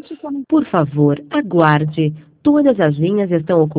Por favor, aguarde. Todas as linhas estão ocupadas.